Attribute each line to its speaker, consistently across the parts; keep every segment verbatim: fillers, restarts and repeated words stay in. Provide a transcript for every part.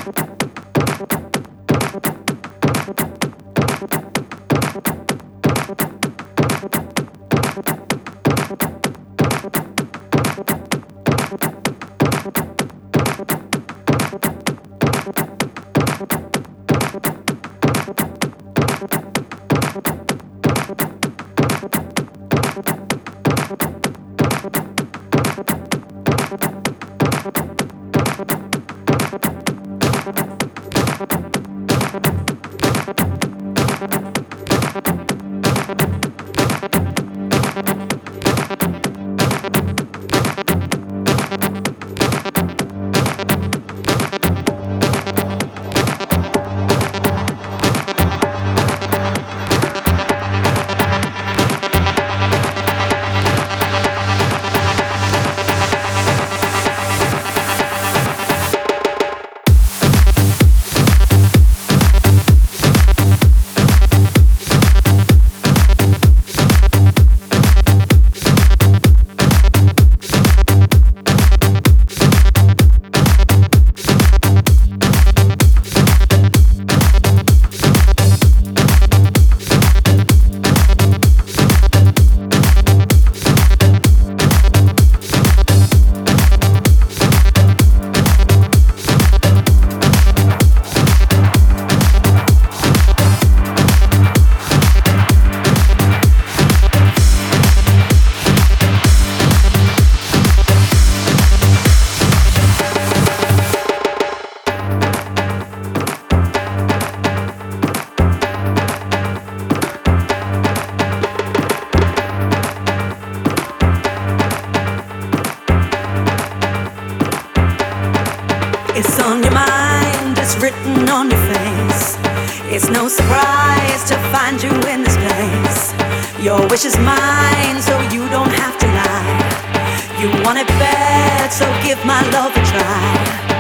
Speaker 1: It's on your mind, it's written on your face. It's no surprise to find you in this place. Your wish is mine, so you don't have to lie. You want it bad, so give my love a try.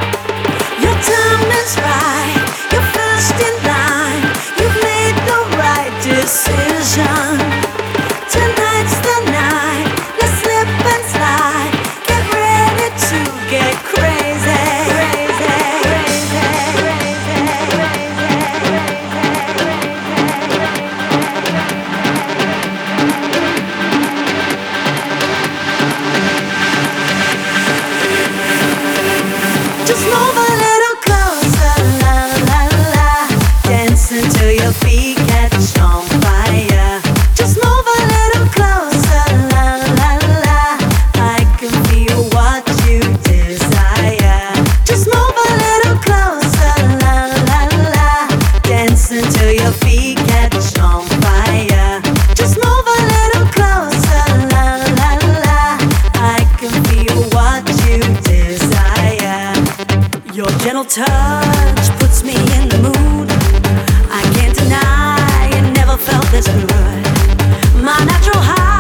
Speaker 1: Your time is right, you're first in line. You've made the right decision. Tonight's the night, let's slip and slide. Get ready to get crazy. Just move a little closer, la la la. Dance until your feet catch on fire. Just move a little closer, la la la. I can feel what you desire. Just move a little closer, la la la. Dance until your feet catch on fire. Just move a little closer, la la la. I can feel what you desire. Your gentle touch puts me in the mood. I can't deny it never felt this good. My natural high